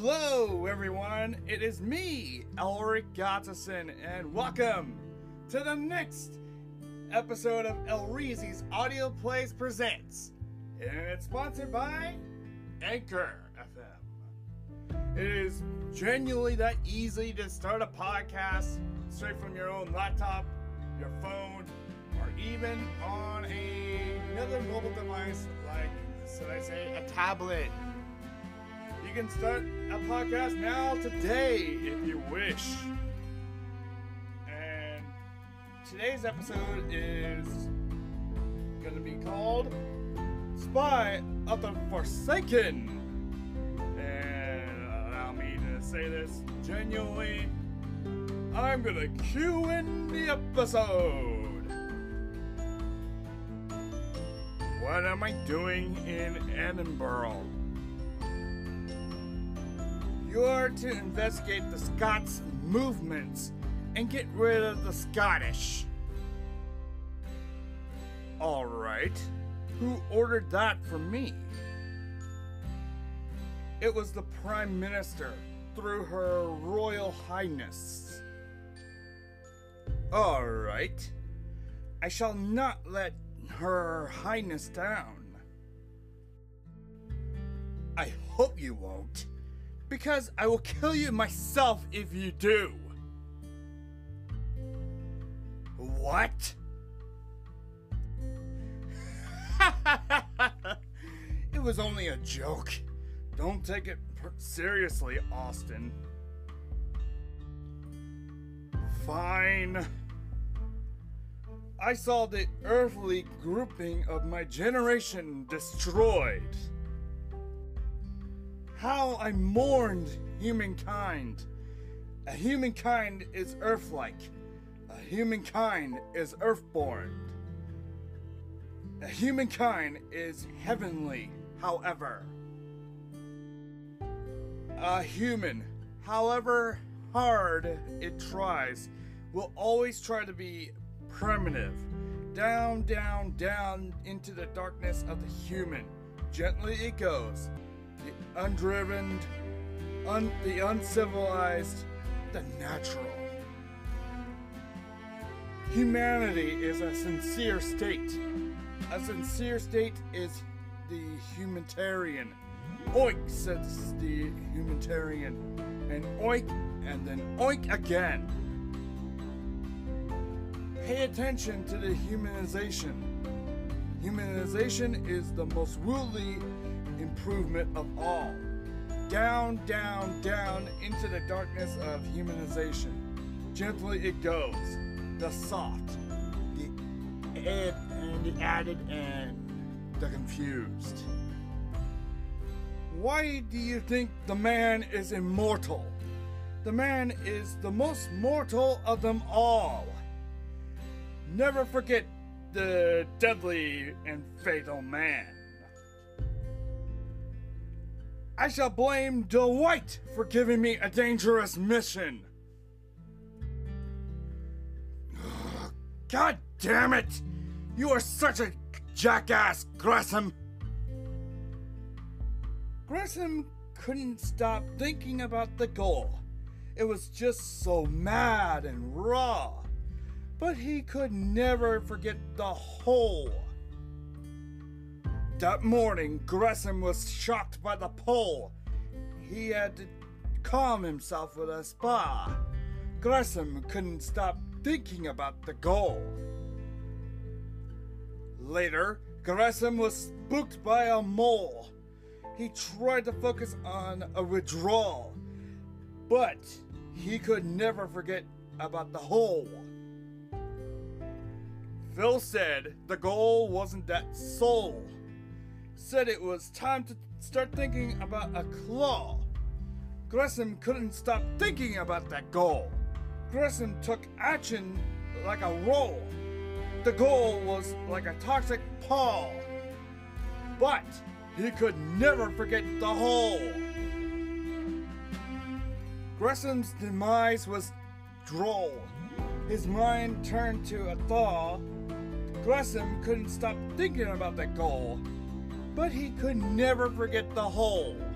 Hello everyone, it is me, Elric Gottesson, and welcome to the next episode of Elreezy's Audio Plays Presents. And it's sponsored by Anchor FM. It is genuinely that easy to start a podcast straight from your own laptop, your phone, or even on another mobile device like, should I say, a tablet. You can start a podcast now, today, if you wish. And today's episode is going to be called Spy of the Forsaken. And allow me to say this genuinely, I'm going to cue in the episode. What am I doing in Edinburgh? You are to investigate the Scots' movements and get rid of the Scottish. Alright, who ordered that from me? It was the Prime Minister, through Her Royal Highness. Alright, I shall not let Her Highness down. I hope you won't. Because I will kill you myself if you do. What? It was only a joke. Don't take it seriously, Austin. Fine. I saw the earthly grouping of my generation destroyed. How I mourned humankind. A humankind is earth-like. A humankind is earthborn. A humankind is heavenly, however. A human, however hard it tries, will always try to be primitive. Down, down, down into the darkness of the human. Gently it goes. The undriven, the uncivilized, the natural. Humanity is a sincere state. A sincere state is the humanitarian. Oink, says the humanitarian. And oink, and then oink again. Pay attention to the humanization. Humanization is the most worldly improvement of all. Down, down, down into the darkness of humanization. Gently it goes. The soft, the ed and the added, and the confused. Why do you think the man is immortal? The man is the most mortal of them all. Never forget the deadly and fatal man. I shall blame Dwight for giving me a dangerous mission. God damn it! You are such a jackass, Gresham! Gresham couldn't stop thinking about the goal. It was just so mad and raw. But he could never forget the whole. That morning, Gresham was shocked by the pole. He had to calm himself with a spa. Gresham couldn't stop thinking about the goal. Later, Gresham was spooked by a mole. He tried to focus on a withdrawal, but he could never forget about the hole. Phil said the goal wasn't that soul. Said it was time to start thinking about a claw. Gresham couldn't stop thinking about that goal. Gresham took action like a roll. The goal was like a toxic paw. But he could never forget the hole. Gresham's demise was droll. His mind turned to a thaw. Gresham couldn't stop thinking about that goal. But he could never forget the hole.